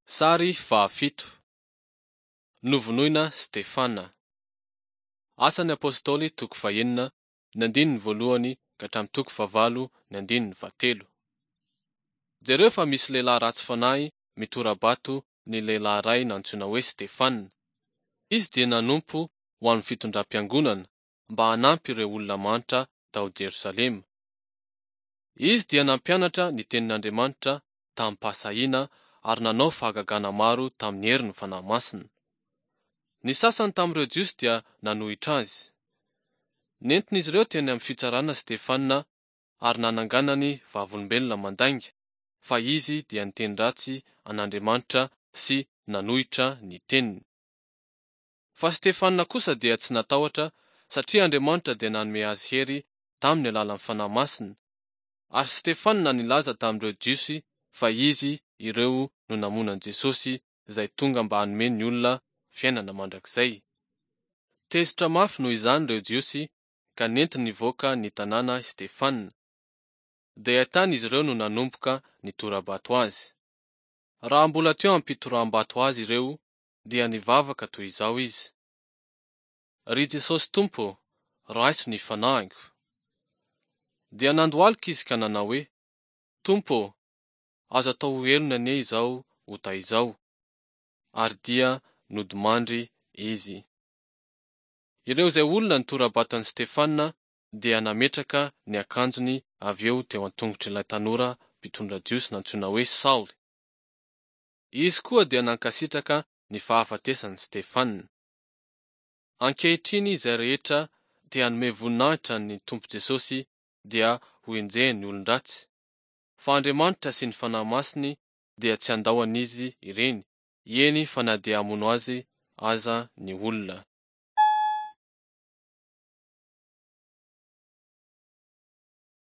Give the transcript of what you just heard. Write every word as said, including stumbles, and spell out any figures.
Sary fahafito. Novonoina Stefana. Asan'ny apôstôly toko fahaenina ny andininy voalohany ka hatramin'ny toko fahavalo ny andininy fahatelo. Jereo fa misy lehilahy ratsy fanahy mitora-bato ny lehilahy iray antsoina hoe Stefana. Izy dia nanompo ho an'ny fitondram-piangonana mba hanampy ireo olona manitra tao Jerosalema. Izy dia nampianatra ny tenin'Andriamanitra tamin'ny-pahasahiana ary nanao fahagagana maro tamin'ny herin'ny fanahy masina. Ny sasany tamin'ireo jiosy dia nanohitra azy. Nentin'izy ireo teny amin'ny fitsarana Stefana ary nananganany vavolombelona mandainga, fa izy dia niteny ratsy an'Andriamanitra sy nanohitra ny teniny. Fa Stefana kosa dia tsy natahotra satria Andriamanitra dia nanome azy hery tamin'ny alalan'ny fanahy masina, ary Stefana nilaza tamin'ireo jiosy fa izy ireo no namono an'i Jesosy izay tonga mba hanome ny olona fiainana mandrakizay. Tezitra mafy noho izany ireo jiosy ka nentiny nivoaka ny tanàna Stefana. Dia tany izy ireo no nanomboka nitora-bato azy. Raha mbola teo ampitoram-bato azy ireo dia nivavaka toy izao izy: "Ry Jesosy Tompo, raiso ny fanahiko." Dia nandohalika izy ka nanao hoe, "Tompo, azo atao velona anie izao ho taizao." Ary dia nodimandry izy. Ireo izay olona nitora-bato an'i Stefana dia nametraka ny akanjony avy eo teo an-tongotry ilay tanora mpitondra jiosy antsoina hoe Sauly. Izy koa dia nankasitraka ny fahafatesan'i Stefana. Ankehitriny izay rehetra dia hanome voninahitra ny Tompo Jesosy dia ho enjehiny ny olon-dratsy, fa Andriamanitra sy ny fanahy masiny dia tsy andahoan'izy ireny, eny fa na dia hamono azy aza ny olona.